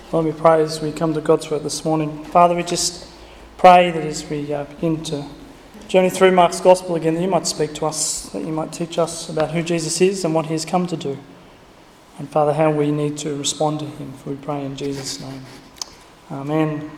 Lord, we pray as we come to God's word this morning. Father, we just pray that as we begin to journey through Mark's Gospel again, that you might speak to us, that you might teach us about who Jesus is and what he has come to do. And Father, how we need to respond to him, for we pray in Jesus' name. Amen.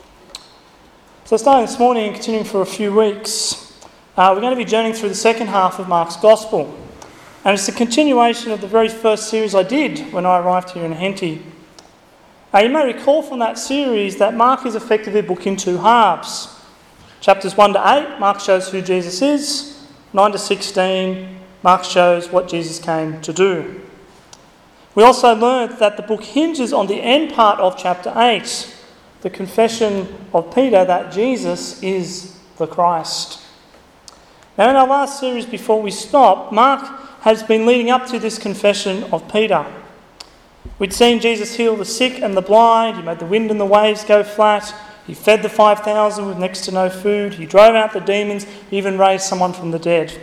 So starting this morning and continuing for a few weeks, we're going to be journeying through the second half of Mark's Gospel. And it's a continuation of the very first series I did when I arrived here in Henty. You may recall from that series that Mark is effectively a book in two halves. Chapters 1 to 8, Mark shows who Jesus is. 9 to 16, Mark shows what Jesus came to do. We also learned that the book hinges on the end part of chapter 8, the confession of Peter that Jesus is the Christ. Now in our last series before we stop, Mark has been leading up to this confession of Peter. We'd seen Jesus heal the sick and the blind. He made the wind and the waves go flat. He fed the 5,000 with next to no food. He drove out the demons. He even raised someone from the dead.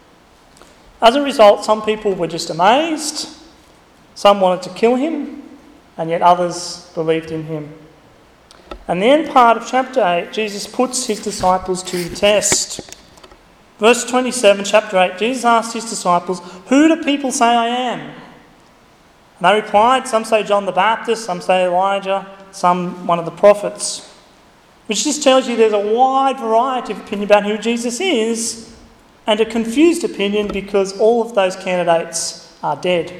As a result, some people were just amazed. Some wanted to kill him, and yet others believed in him. And the end part of chapter 8, Jesus puts his disciples to the test. Verse 27, chapter 8, Jesus asked his disciples, "Who do people say I am?" And they replied, some say John the Baptist, some say Elijah, some one of the prophets. Which just tells you there's a wide variety of opinion about who Jesus is, and a confused opinion because all of those candidates are dead.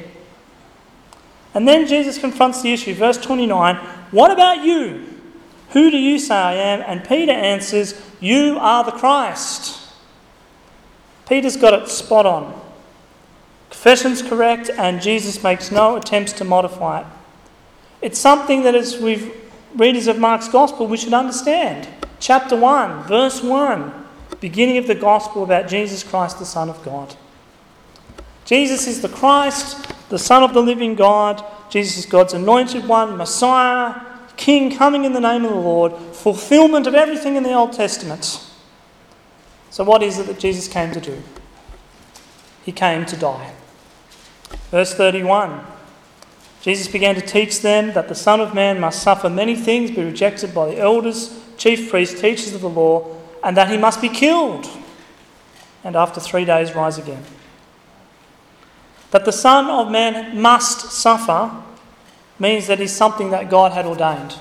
And then Jesus confronts the issue. Verse 29, "What about you? Who do you say I am?" And Peter answers, "You are the Christ." Peter's got it spot on. Confession's correct, and Jesus makes no attempts to modify it. It's something that as readers of Mark's Gospel we should understand. Chapter 1, verse 1, beginning of the Gospel about Jesus Christ, the Son of God. Jesus is the Christ, the Son of the living God. Jesus is God's anointed one, Messiah, King coming in the name of the Lord, fulfillment of everything in the Old Testament. So what is it that Jesus came to do? He came to die. Verse 31, Jesus began to teach them that the Son of Man must suffer many things, be rejected by the elders, chief priests, teachers of the law, and that he must be killed, and after 3 days rise again. That the Son of Man must suffer means that he's something that God had ordained.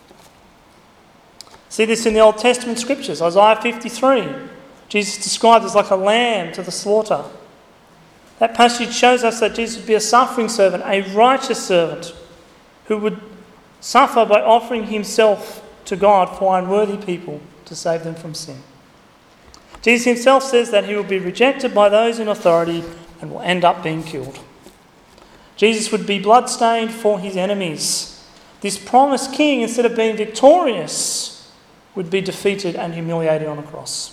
See this in the Old Testament scriptures. Isaiah 53, Jesus described as like a lamb to the slaughter. That passage shows us that Jesus would be a suffering servant, a righteous servant, who would suffer by offering himself to God for unworthy people to save them from sin. Jesus himself says that he will be rejected by those in authority and will end up being killed. Jesus would be bloodstained for his enemies. This promised king, instead of being victorious, would be defeated and humiliated on a cross.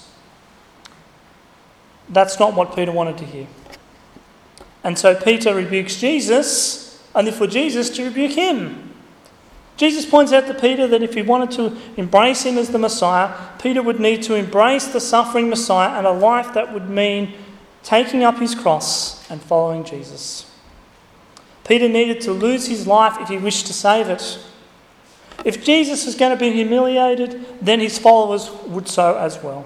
That's not what Peter wanted to hear. And so Peter rebukes Jesus, only for Jesus to rebuke him. Jesus points out to Peter that if he wanted to embrace him as the Messiah, Peter would need to embrace the suffering Messiah and a life that would mean taking up his cross and following Jesus. Peter needed to lose his life if he wished to save it. If Jesus was going to be humiliated, then his followers would so as well.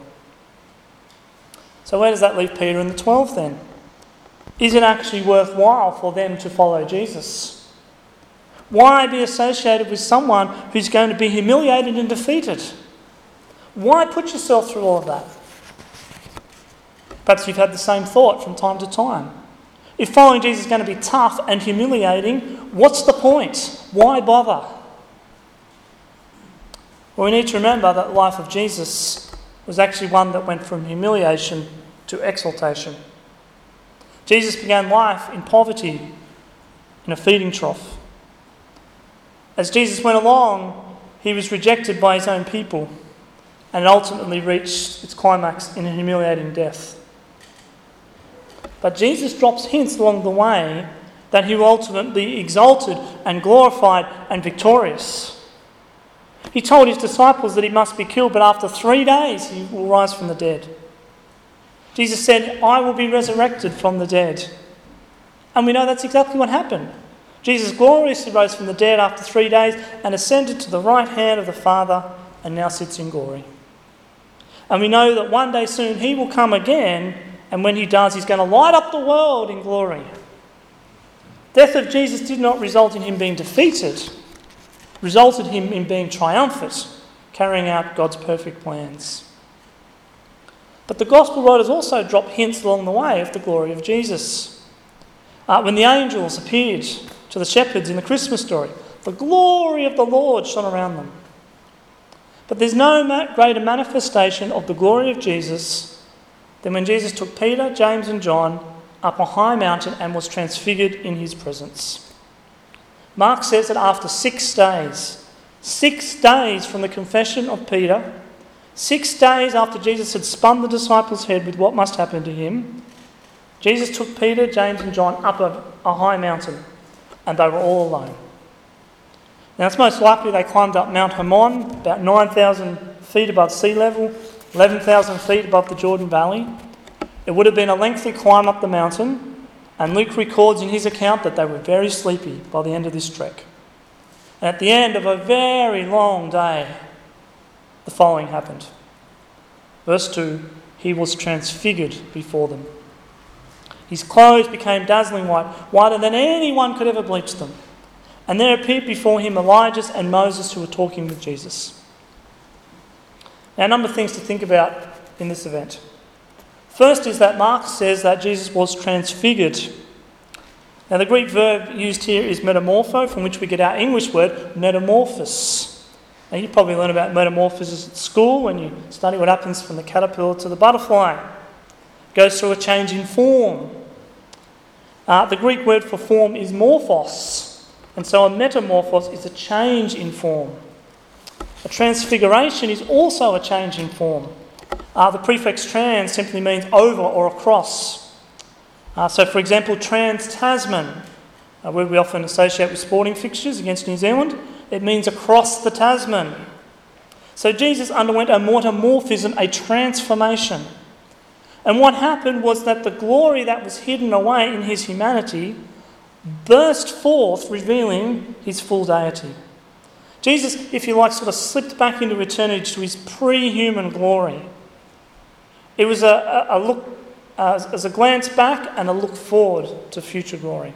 So where does that leave Peter and the 12 then? Is it actually worthwhile for them to follow Jesus? Why be associated with someone who's going to be humiliated and defeated? Why put yourself through all of that? Perhaps you've had the same thought from time to time. If following Jesus is going to be tough and humiliating, what's the point? Why bother? Well, we need to remember that the life of Jesus was actually one that went from humiliation to exaltation. Jesus began life in poverty, in a feeding trough. As Jesus went along, he was rejected by his own people and ultimately reached its climax in a humiliating death. But Jesus drops hints along the way that he will ultimately be exalted and glorified and victorious. He told his disciples that he must be killed, but after 3 days he will rise from the dead. Jesus said, "I will be resurrected from the dead." And we know that's exactly what happened. Jesus gloriously rose from the dead after 3 days and ascended to the right hand of the Father and now sits in glory. And we know that one day soon he will come again, and when he does, he's going to light up the world in glory. Death of Jesus did not result in him being defeated, resulted in him being triumphant, carrying out God's perfect plans. But the Gospel writers also drop hints along the way of the glory of Jesus. When the angels appeared to the shepherds in the Christmas story, the glory of the Lord shone around them. But there's no greater manifestation of the glory of Jesus than when Jesus took Peter, James and John up a high mountain and was transfigured in his presence. Mark says that after 6 days from the confession of Peter, 6 days after Jesus had spun the disciples' head with what must happen to him, Jesus took Peter, James and John up a high mountain, and they were all alone. Now it's most likely they climbed up Mount Hermon, about 9,000 feet above sea level, 11,000 feet above the Jordan Valley. It would have been a lengthy climb up the mountain, and Luke records in his account that they were very sleepy by the end of this trek. And at the end of a very long day, the following happened. Verse 2, he was transfigured before them. His clothes became dazzling white, whiter than anyone could ever bleach them. And there appeared before him Elijah and Moses who were talking with Jesus. Now, a number of things to think about in this event. First is that Mark says that Jesus was transfigured. Now, the Greek verb used here is metamorpho, from which we get our English word metamorphosis. Now, you probably learn about metamorphosis at school when you study what happens from the caterpillar to the butterfly. It goes through a change in form. The Greek word for form is morphos. And so a metamorphos is a change in form. A transfiguration is also a change in form. The prefix trans simply means over or across. So for example, trans-Tasman, a word we often associate with sporting fixtures against New Zealand, it means across the Tasman. So Jesus underwent a metamorphism, a transformation. And what happened was that the glory that was hidden away in his humanity burst forth, revealing his full deity. Jesus, if you like, sort of slipped back into eternity to his pre-human glory. It was a look, as a glance back and a look forward to future glory.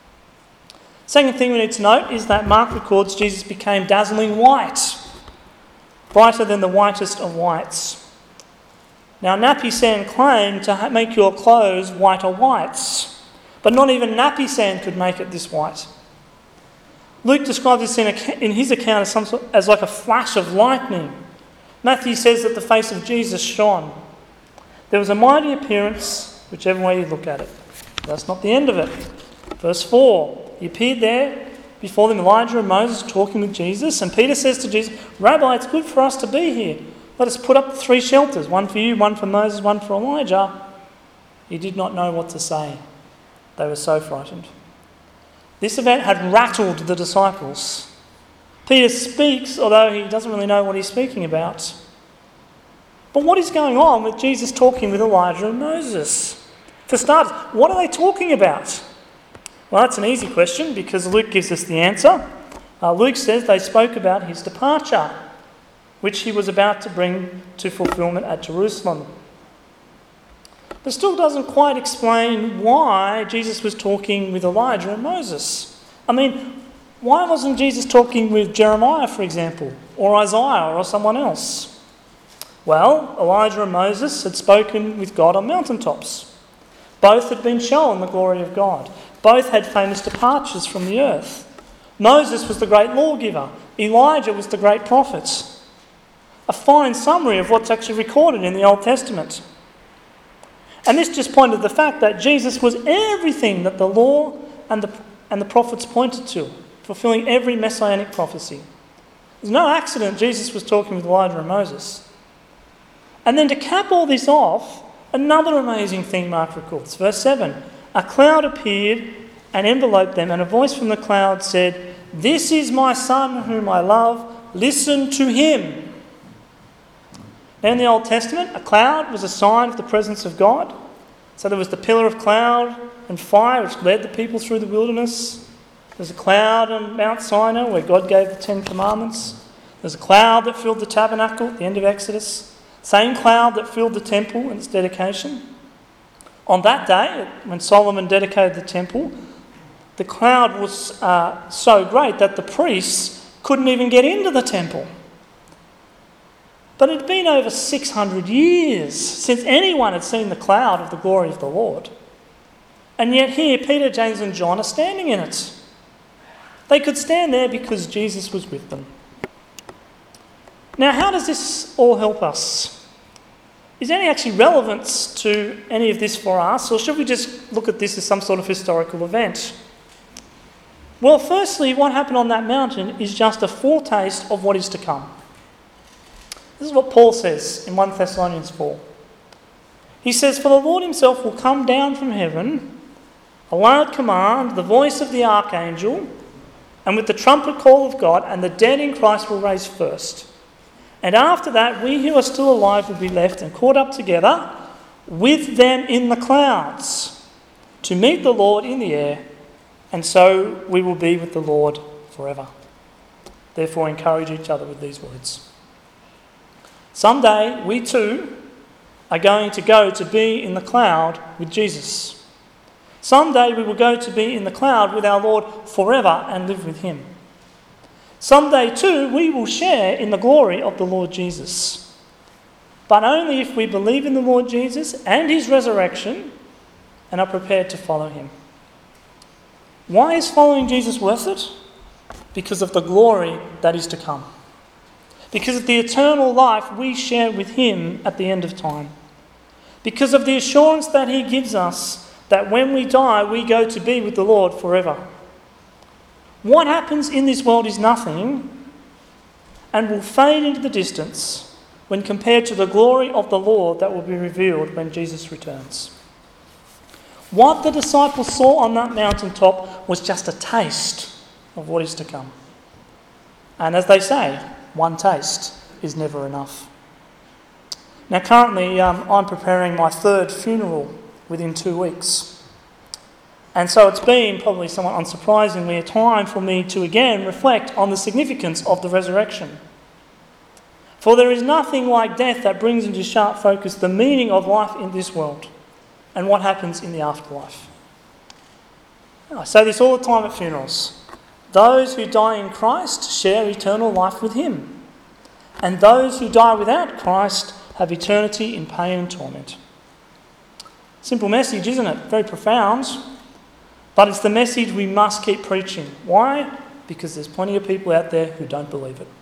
Second thing we need to note is that Mark records Jesus became dazzling white, brighter than the whitest of whites. Now, nappy sand claimed to make your clothes whiter whites. But not even nappy sand could make it this white. Luke describes this in his account as like a flash of lightning. Matthew says that the face of Jesus shone. There was a mighty appearance, whichever way you look at it. That's not the end of it. Verse 4, he appeared there before them, Elijah and Moses talking with Jesus, and Peter says to Jesus, Rabbi, it's good for us to be here. Let us put up 3 shelters, one for you, one for Moses, one for Elijah. He did not know what to say. They were so frightened. This event had rattled the disciples. Peter speaks, although he doesn't really know what he's speaking about. But what is going on with Jesus talking with Elijah and Moses? For starters, what are they talking about? Well, that's an easy question because Luke gives us the answer. Luke says they spoke about his departure, which he was about to bring to fulfillment at Jerusalem. But still doesn't quite explain why Jesus was talking with Elijah and Moses. I mean, why wasn't Jesus talking with Jeremiah, for example, or Isaiah, or someone else? Well, Elijah and Moses had spoken with God on mountaintops. Both had been shown the glory of God. Both had famous departures from the earth. Moses was the great lawgiver. Elijah was the great prophet. A fine summary of what's actually recorded in the Old Testament. And this just pointed to the fact that Jesus was everything that the law and the prophets pointed to, fulfilling every messianic prophecy. There's no accident Jesus was talking with Elijah and Moses. And then to cap all this off, another amazing thing Mark records. Verse 7, a cloud appeared and enveloped them, and a voice from the cloud said, "This is my son whom I love, listen to him." Now in the Old Testament, a cloud was a sign of the presence of God. So there was the pillar of cloud and fire which led the people through the wilderness. There's a cloud on Mount Sinai where God gave the 10 Commandments. There's a cloud that filled the tabernacle at the end of Exodus. Same cloud that filled the temple in its dedication. On that day, when Solomon dedicated the temple, the cloud was so great that the priests couldn't even get into the temple. But it had been over 600 years since anyone had seen the cloud of the glory of the Lord. And yet here, Peter, James and John are standing in it. They could stand there because Jesus was with them. Now, how does this all help us? Is there any actually relevance to any of this for us, or should we just look at this as some sort of historical event? Well, firstly, what happened on that mountain is just a foretaste of what is to come. This is what Paul says in 1 Thessalonians 4. He says, "For the Lord himself will come down from heaven, a loud command, the voice of the archangel, and with the trumpet call of God, and the dead in Christ will rise first. And after that, we who are still alive will be left and caught up together with them in the clouds to meet the Lord in the air, and so we will be with the Lord forever. Therefore, encourage each other with these words." Someday, we too are going to go to be in the cloud with Jesus. Someday, we will go to be in the cloud with our Lord forever and live with him. Someday too, we will share in the glory of the Lord Jesus. But only if we believe in the Lord Jesus and his resurrection and are prepared to follow him. Why is following Jesus worth it? Because of the glory that is to come. Because of the eternal life we share with him at the end of time. Because of the assurance that he gives us that when we die, we go to be with the Lord forever. What happens in this world is nothing and will fade into the distance when compared to the glory of the Lord that will be revealed when Jesus returns. What the disciples saw on that mountaintop was just a taste of what is to come. And as they say, one taste is never enough. Now currently I'm preparing my third funeral within 2 weeks. And so it's been, probably somewhat unsurprisingly, a time for me to again reflect on the significance of the resurrection. For there is nothing like death that brings into sharp focus the meaning of life in this world and what happens in the afterlife. I say this all the time at funerals. Those who die in Christ share eternal life with him. And those who die without Christ have eternity in pain and torment. Simple message, isn't it? Very profound. But it's the message we must keep preaching. Why? Because there's plenty of people out there who don't believe it.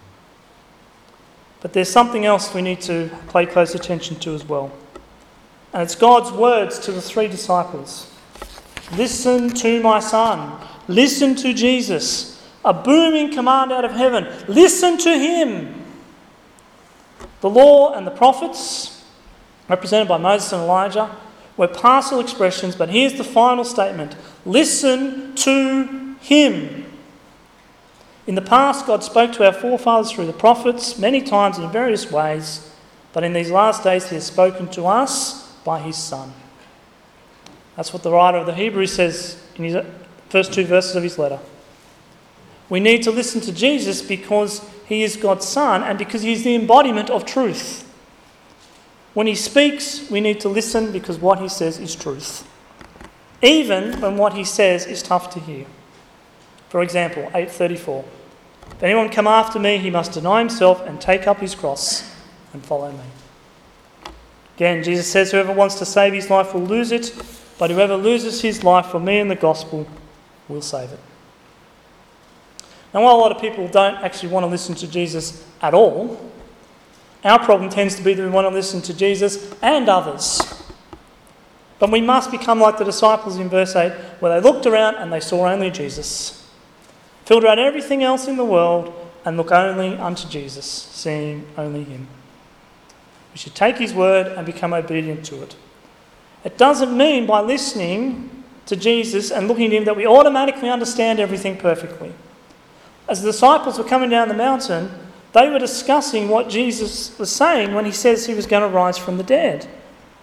But there's something else we need to pay close attention to as well. And it's God's words to the 3 disciples. Listen to my son. Listen to Jesus. A booming command out of heaven. Listen to him. The law and the prophets, represented by Moses and Elijah, were partial expressions, but here's the final statement. Listen to him. In the past, God spoke to our forefathers through the prophets many times in various ways, but in these last days he has spoken to us by his Son. That's what the writer of the Hebrews says in his first 2 verses of his letter. We need to listen to Jesus because he is God's Son and because he is the embodiment of truth. When he speaks, we need to listen because what he says is truth, even when what he says is tough to hear. For example, 8:34. If anyone come after me, he must deny himself and take up his cross and follow me. Again, Jesus says, whoever wants to save his life will lose it, but whoever loses his life for me and the gospel will save it. Now, while a lot of people don't actually want to listen to Jesus at all, our problem tends to be that we want to listen to Jesus and others. But we must become like the disciples in verse 8, where they looked around and they saw only Jesus. Filter out everything else in the world and look only unto Jesus, seeing only him. We should take his word and become obedient to it. It doesn't mean by listening to Jesus and looking at him that we automatically understand everything perfectly. As the disciples were coming down the mountain, they were discussing what Jesus was saying when he says he was going to rise from the dead.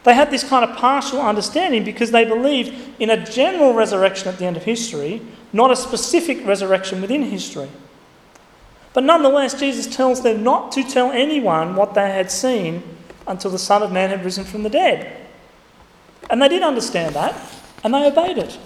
They had this kind of partial understanding because they believed in a general resurrection at the end of history, not a specific resurrection within history. But nonetheless, Jesus tells them not to tell anyone what they had seen until the Son of Man had risen from the dead. And they did understand that, and they obeyed it.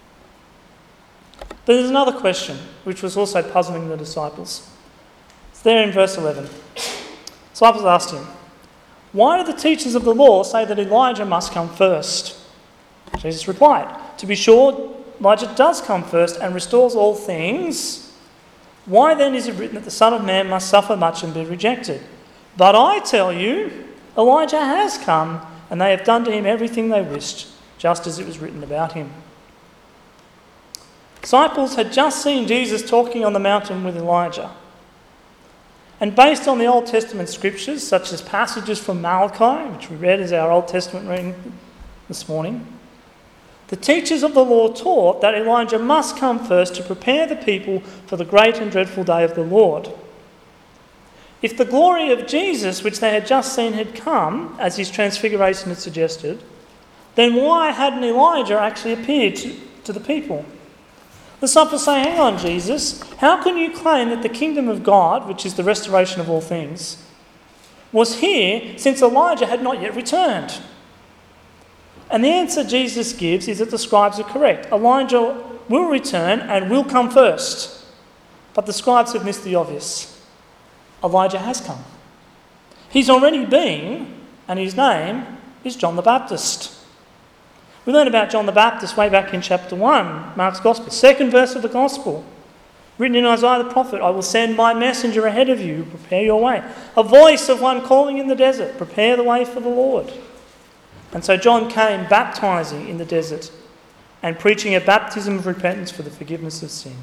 But there's another question, which was also puzzling the disciples. It's there in verse 11. Disciples asked him, "Why do the teachers of the law say that Elijah must come first?" Jesus replied, "To be sure, Elijah does come first and restores all things. Why then is it written that the Son of Man must suffer much and be rejected? But I tell you, Elijah has come, and they have done to him everything they wished, just as it was written about him." Disciples had just seen Jesus talking on the mountain with Elijah. And based on the Old Testament scriptures, such as passages from Malachi, which we read as our Old Testament reading this morning, the teachers of the law taught that Elijah must come first to prepare the people for the great and dreadful day of the Lord. If the glory of Jesus, which they had just seen, had come, as his transfiguration had suggested, then why hadn't Elijah actually appeared to the people? The disciples say, "Hang on, Jesus, how can you claim that the kingdom of God, which is the restoration of all things, was here since Elijah had not yet returned?" And the answer Jesus gives is that the scribes are correct. Elijah will return and will come first. But the scribes have missed the obvious. Elijah has come. He's already been, and his name is John the Baptist. We learn about John the Baptist way back in chapter 1, Mark's Gospel, second verse of the Gospel. Written in Isaiah the prophet, "I will send my messenger ahead of you, prepare your way. A voice of one calling in the desert, prepare the way for the Lord." And so John came baptising in the desert and preaching a baptism of repentance for the forgiveness of sin.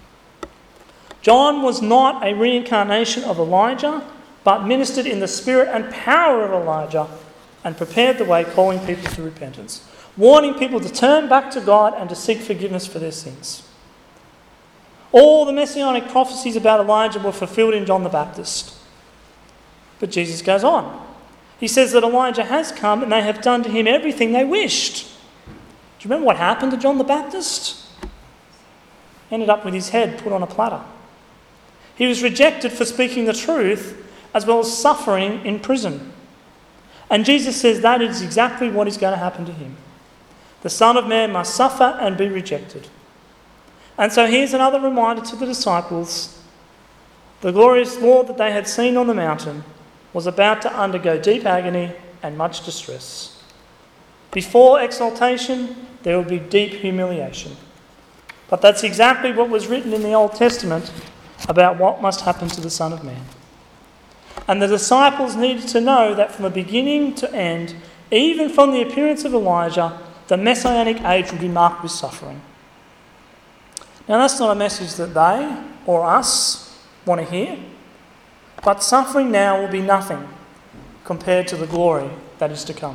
John was not a reincarnation of Elijah, but ministered in the spirit and power of Elijah and prepared the way, calling people to repentance, warning people to turn back to God and to seek forgiveness for their sins. All the messianic prophecies about Elijah were fulfilled in John the Baptist. But Jesus goes on. He says that Elijah has come and they have done to him everything they wished. Do you remember what happened to John the Baptist? Ended up with his head put on a platter. He was rejected for speaking the truth as well as suffering in prison. And Jesus says that is exactly what is going to happen to him. The Son of Man must suffer and be rejected. And so here's another reminder to the disciples. The glorious Lord that they had seen on the mountain was about to undergo deep agony and much distress. Before exaltation, there would be deep humiliation. But that's exactly what was written in the Old Testament about what must happen to the Son of Man. And the disciples needed to know that from the beginning to end, even from the appearance of Elijah, the Messianic age would be marked with suffering. Now that's not a message that they or us want to hear, but suffering now will be nothing compared to the glory that is to come.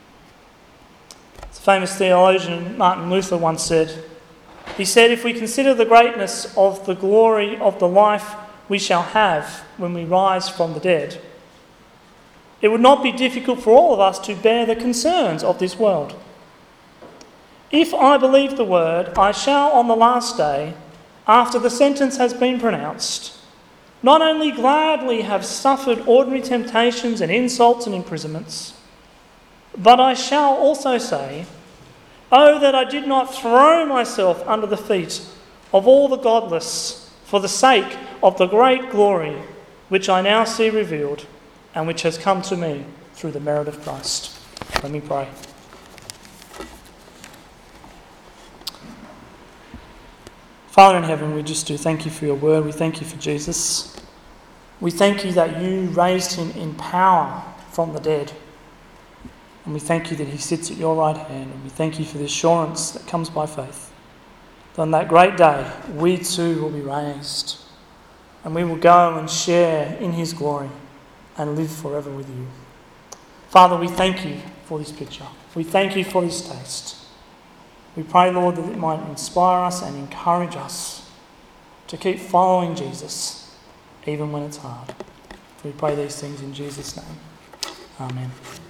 The famous theologian Martin Luther once said, he said, "If we consider the greatness of the glory of the life we shall have when we rise from the dead, it would not be difficult for all of us to bear the concerns of this world. If I believe the word, I shall on the last day, after the sentence has been pronounced, not only gladly have suffered ordinary temptations and insults and imprisonments, but I shall also say, oh, that I did not throw myself under the feet of all the godless for the sake of the great glory which I now see revealed and which has come to me through the merit of Christ." Let me pray. Father in heaven, we just do thank you for your word. We thank you for Jesus. We thank you that you raised him in power from the dead. And we thank you that he sits at your right hand. And we thank you for the assurance that comes by faith. That on that great day, we too will be raised. And we will go and share in his glory and live forever with you. Father, we thank you for this picture. We thank you for this taste. We pray, Lord, that it might inspire us and encourage us to keep following Jesus, even when it's hard. We pray these things in Jesus' name. Amen.